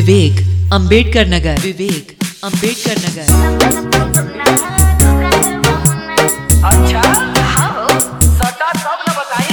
विवेक अंबेडकर नगर, विवेक अंबेडकर नगर। अच्छा सटा तब न बताई।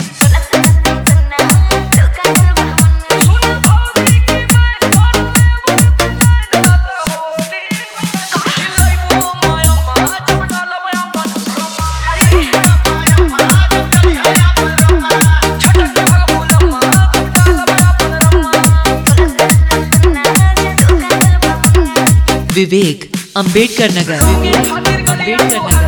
विवेक अंबेडकर नगर, विवेक अंबेडकर नगर।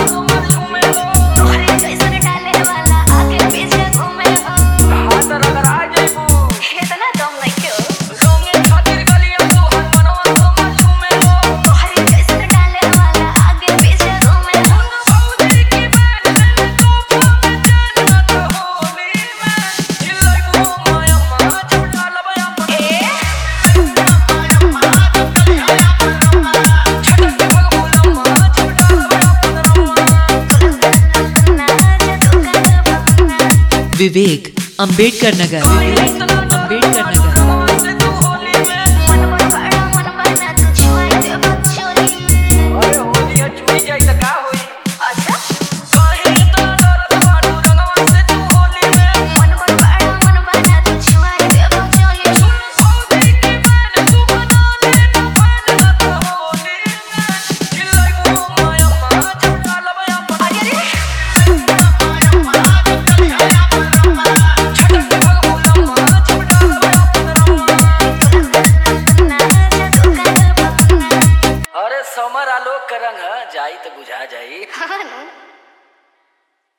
विवेक अंबेडकर नगर, विवेक अंबेडकर नगर। समर आलोक का रंग जाई तो बुझा जाई।